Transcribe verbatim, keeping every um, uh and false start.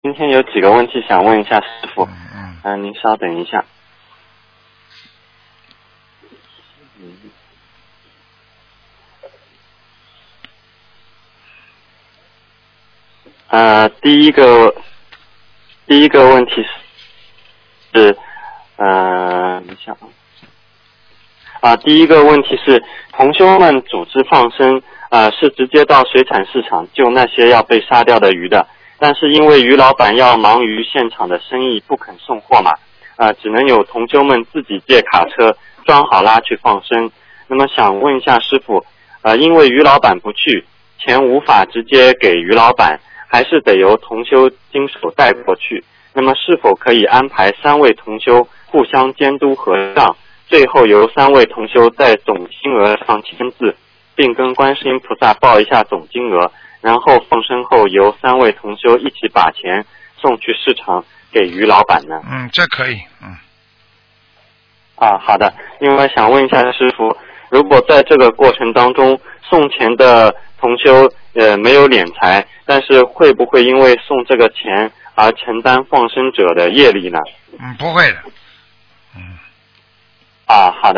今天有几个问题想问一下师傅， 嗯嗯， 嗯、呃，您稍等一下。嗯。呃，第一个第一个问题是，呃，你想啊，第一个问题是，同修们组织放生，呃，是直接到水产市场救那些要被杀掉的鱼的，但是因为鱼老板要忙于现场的生意，不肯送货嘛，呃，只能有同修们自己借卡车装好拉去放生。那么想问一下师傅，呃，因为鱼老板不去，钱无法直接给鱼老板，还是得由同修经手带过去。那么是否可以安排三位同修互相监督核账，最后由三位同修在总金额上签字，并跟观世音菩萨报一下总金额，然后放生后由三位同修一起把钱送去市场给鱼老板呢？ 嗯，这可以，嗯。 啊，好的。因为想问一下师傅，如果在这个过程当中送钱的同修呃没有敛财，但是会不会因为送这个钱而承担放生者的业力呢？ 嗯，不会的。嗯。 啊，好的。